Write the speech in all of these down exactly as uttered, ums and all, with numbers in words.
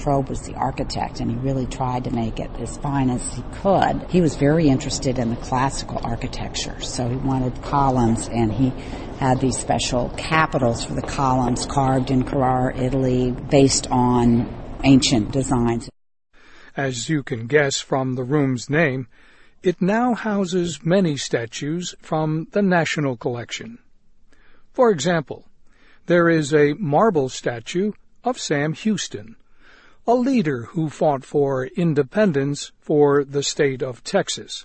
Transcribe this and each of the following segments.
Frobe was the architect, and he really tried to make it as fine as he could. He was very interested in the classical architecture, so he wanted columns, and he had these special capitals for the columns carved in Carrara, Italy, based on ancient designs. As you can guess from the room's name, it now houses many statues from the National Collection. For example, there is a marble statue of Sam Houston, a leader who fought for independence for the state of Texas.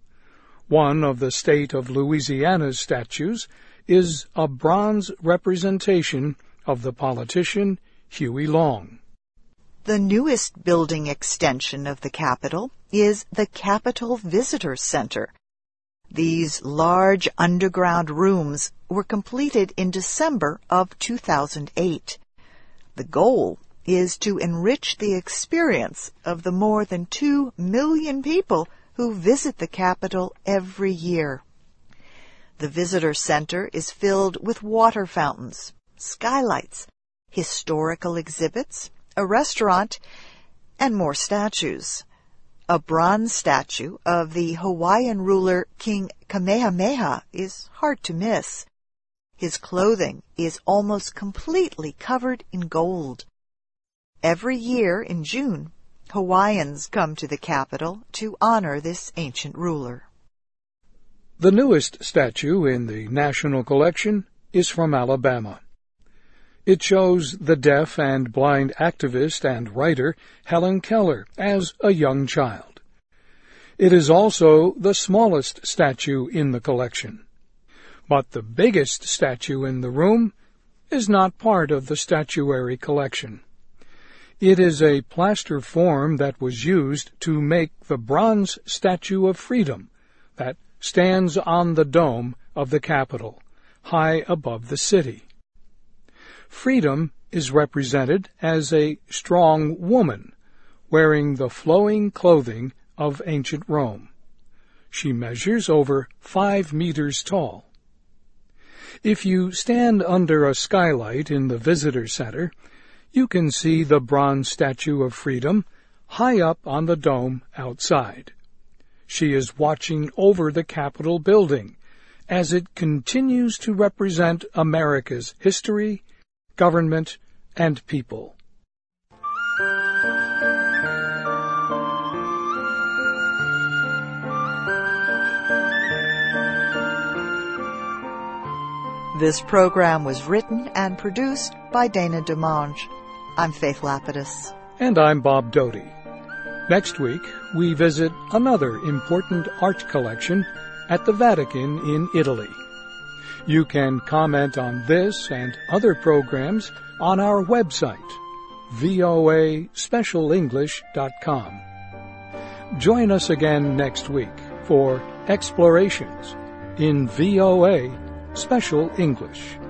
One of the state of Louisiana's statues is a bronze representation of the politician Huey Long. The newest building extension of the Capitol is the Capitol Visitor Center. These large underground rooms were completed in December of two thousand eight. The goal is to enrich the experience of the more than two million people who visit the Capitol every year. The Visitor Center is filled with water fountains, skylights, historical exhibits, a restaurant, and more statues. A bronze statue of the Hawaiian ruler King Kamehameha is hard to miss. His clothing is almost completely covered in gold. Every year in June, Hawaiians come to the Capitol to honor this ancient ruler. The newest statue in the National Collection is from Alabama. It shows the deaf and blind activist and writer Helen Keller as a young child. It is also the smallest statue in the collection. But the biggest statue in the room is not part of the statuary collection. It is a plaster form that was used to make the bronze Statue of Freedom that stands on the dome of the Capitol, high above the city. Freedom is represented as a strong woman wearing the flowing clothing of ancient Rome. She measures over five meters tall. If you stand under a skylight in the visitor center, you can see the bronze Statue of Freedom high up on the dome outside. She is watching over the Capitol building as it continues to represent America's history, government, and people. This program was written and produced by Dana DeMange. I'm Faith Lapidus. And I'm Bob Doty. Next week, we visit another important art collection at the Vatican in Italy. You can comment on this and other programs on our website, v o a special english dot com. Join us again next week for Explorations in V O A Special English.